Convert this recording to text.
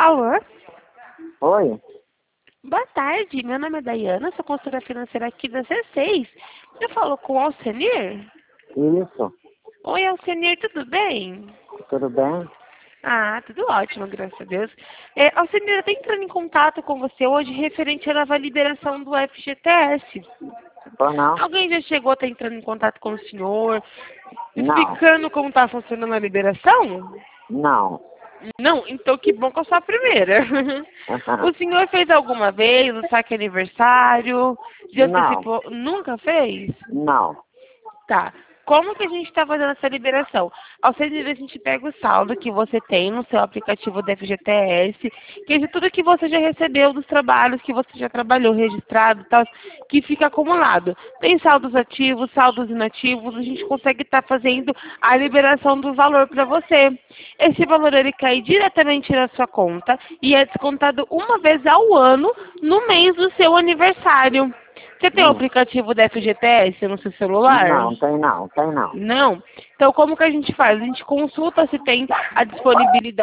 Alô? Oi? Boa tarde, meu nome é Dayana, sou consultora financeira aqui da C6. Eu falo com o Alcenir? Isso. Oi, Alcenir, tudo bem? Tudo bem? Ah, tudo ótimo, graças a Deus. Alcenir, eu estou entrando em contato com você hoje referente à nova liberação do FGTS. Ou não? Alguém já chegou a estar entrando em contato com o senhor, Não. explicando como está funcionando a liberação? Não. Não? Então que bom que eu sou a primeira. O senhor fez alguma vez o saque aniversário? Já Não. antecipou? Nunca fez? Não. Tá. Como que a gente está fazendo essa liberação? Ao ser a gente pega o saldo que você tem no seu aplicativo da FGTS, que é de tudo que você já recebeu dos trabalhos que você já trabalhou, registrado e tal, que fica acumulado. Tem saldos ativos, saldos inativos, a gente consegue estar fazendo a liberação do valor para você. Esse valor ele cai diretamente na sua conta e é descontado uma vez ao ano no mês do seu aniversário. Você tem o Hum. aplicativo da FGTS no seu celular? Não, tem não. Tem não. Não? Então, como que a gente faz? A gente consulta se tem a disponibilidade